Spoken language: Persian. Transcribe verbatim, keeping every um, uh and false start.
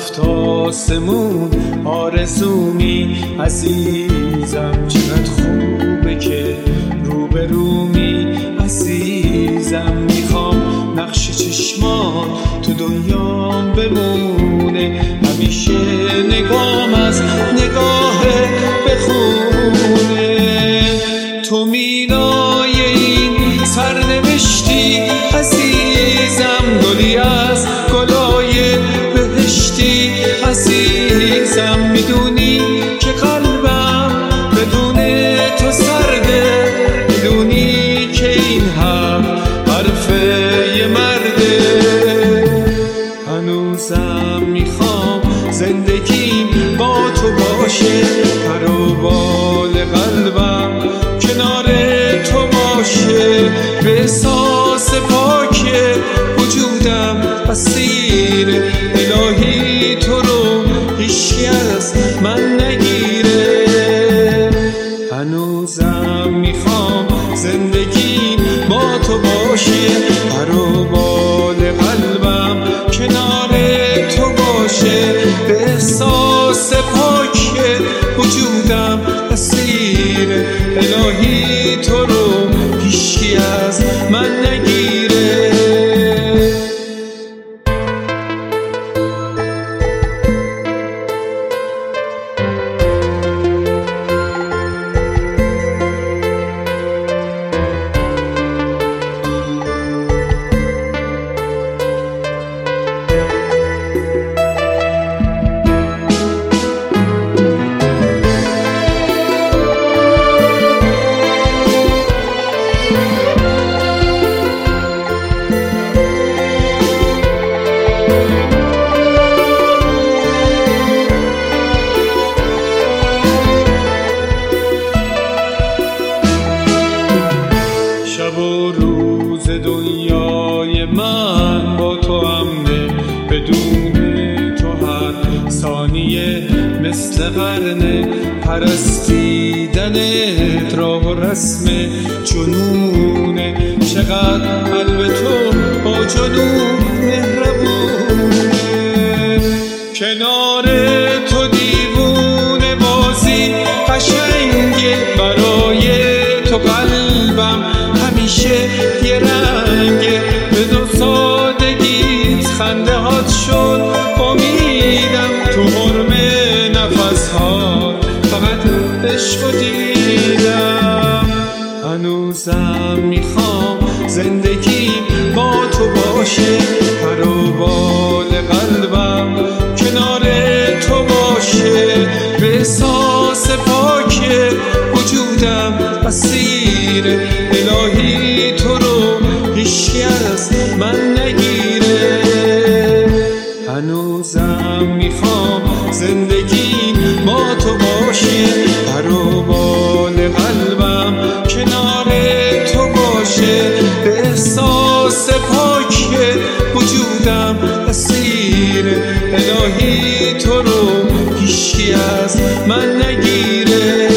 هفت آسمون آرزومی عزیزم، چقدر خوبه که روبرومی عزیزم. میخوام نقش چشمان تو دنیام بمونه، همیشه نگام از نگاه بخونه. تو مینای این سرنوشتی عزیزم، گلی از گلای بهشتی عزیزم. میدونی که قلبم بدون تو سرده، میدونی که این هم حرف یه مرده. هنوزم میخوام زندگیم با تو باشه، پر و بال قلبم کنار تو باشه. به احساس پاک وجودم اسیر الهی، تو رو هیچکی از من نگیره. هنوزم میخوام زندگیم با تو باشه، پر و بال قلبم کنار تو باشه. به احساس پاک وجودم اسیر الهی، تو رو هیچکی از من نگیره. شب و روز دنیای من با تو امنه، بدون تو هر ثانیه مثل قرنه. پرستیدنت راه و رسم جنونه، چقدر قلب تو با جنون مهربونه. کنار تو دیوونه بازی قشنگه، برای تو قلبم همیشه یه رنگه. به دو سادگیت خنده هات شد امیدم، تو حرم نفس ها فقط عشق دیدم. هنوزم میخوام زندگی با تو باشه، پر و بال قلبم کنار تو باشه. به احساس پاک وجودم اسیر الهی، تو رو هیچکی از من نگیره. هنوزم میخوام زندگی با تو باشه، پر و بال قلبم کنار تو باشه. به احساس پاک وجودم اسیر الهی، تو رو هیچکی از من نگیره.